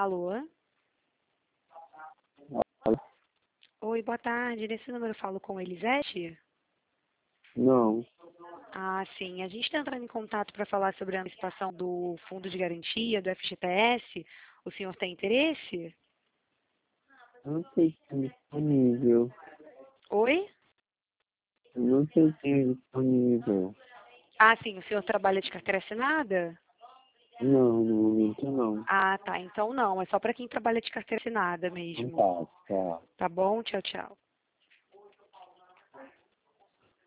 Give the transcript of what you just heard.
Alô? Oi, boa tarde. Nesse número eu falo com Elisete? Não, Ah, sim. A gente está entrando em contato para falar sobre a antecipação do Fundo de Garantia, do FGTS. O senhor tem interesse? não sei se tem disponível. Oi? Não sei se tem disponível. Ah, sim. O senhor trabalha de carteira assinada? Não, no momento não. Ah, tá. Então não. É só para quem trabalha de carteira assinada Não mesmo. tá, tá. Tá bom? Tchau, tchau.